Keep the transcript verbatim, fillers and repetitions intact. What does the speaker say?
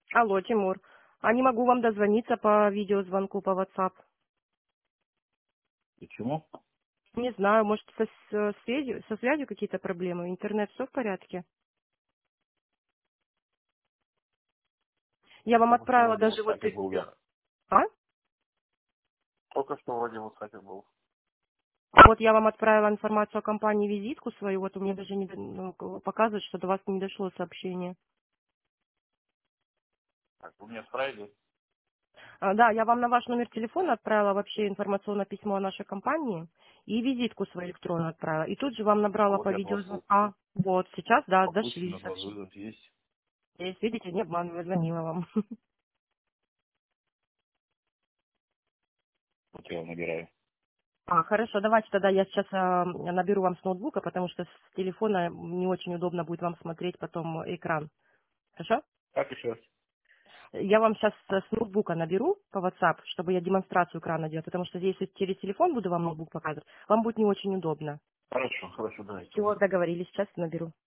Алло, Тимур. А не могу вам дозвониться по видеозвонку по WhatsApp. Почему? Не знаю, может, со, с- связью, со связью какие-то проблемы? Интернет все в порядке? Я вам Только что отправила вроде в даже вот... WhatsApp и- был я. А? Только что вроде в WhatsApp был. Вот я вам отправила информацию о компании, визитку свою, вот у меня даже не, до- ну, к- показывает, что до вас не дошло сообщение. Так, вы мне отправили? А, да, я вам на ваш номер телефона отправила вообще информационное письмо о нашей компании и визитку свою электронную отправила. И тут же вам А набрала вот по я от вас видеозвонку. был. А, вот, сейчас, да, дошли Попутчина даже сообщения. вызов есть. Есть, видите, не обманываю, звонила вам. Вот я его набираю. А, хорошо, давайте тогда я сейчас а, наберу вам с ноутбука, потому что с телефона не очень удобно будет вам смотреть потом экран. Хорошо? Как еще раз? Я вам сейчас с ноутбука наберу по WhatsApp, чтобы я демонстрацию экрана делала, потому что если через телефон буду вам ноутбук показывать, вам будет не очень удобно. Хорошо, хорошо, давайте. Всего договорились, сейчас наберу.